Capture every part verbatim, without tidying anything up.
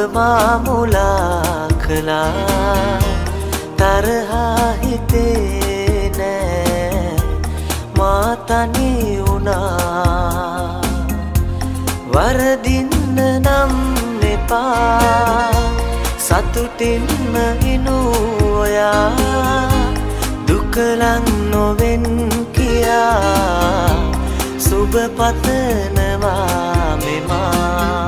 මාමුලා කළා තරහා හිතේ නෑ මා තනි වුණා වරදින්න නම් එපා සතුටින්ම ඉනු ඔයා දුකලන් නොවෙන් කියා සුබ පතනවා මෙමා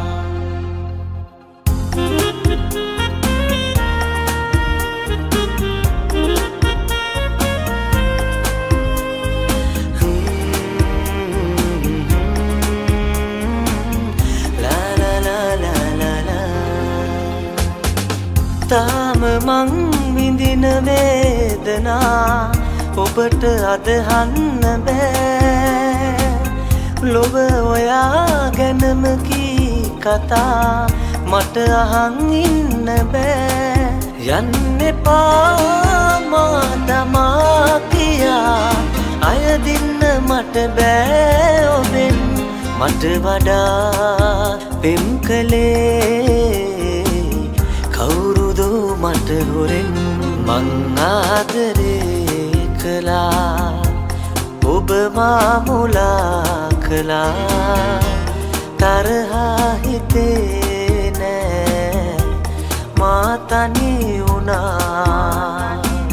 තාම මං විඳින වේදනා ඔබට අදහන්න බෑ ලොව ඔයා ගැනම කී කතා මට අහන් ඉන්න බෑ යන්න එපා මා තමා කියා අයදින්න මට බෑ ඔබෙන් මට වඩා පෙම් කළේ කවුරුදෝ මට හොරෙන් මං ආදරේ කළා ඔබ මාමුලා කළා තරහා හිතේ නෑ මා තනි වුණා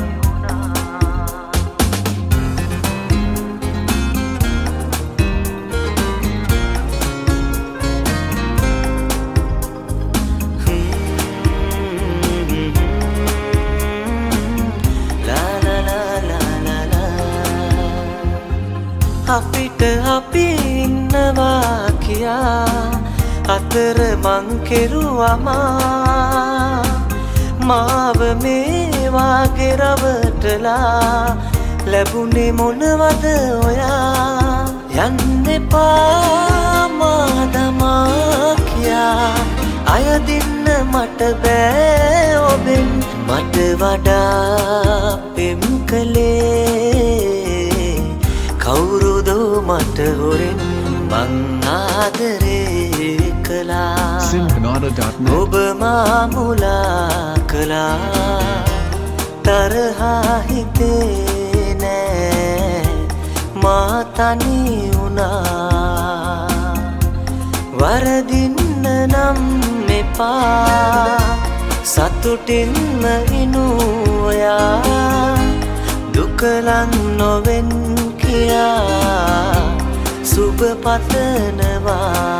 අපිට අපි ඉන්නවා කියා අතර මං කෙරුවමා මාව මේ වාගේ රවටලා ලැබුණේ මොනවද ඔයා යන්න එපා මා තමා කියා අයදින්න මට බෑ ඔබෙන් මට වඩා පෙම් කළේ කවුරුදෝ මට හොරෙන් මං ආදරේ කළා Simhanada dot net ඔබ මාමුලා කළා තරහා හිතේ නෑ මා තනි වුණා වරදින්න නම් එපා සතුටින්ම ඉනු ඔයා දුකලන් නොවෙන් කියා සුබ පතනවා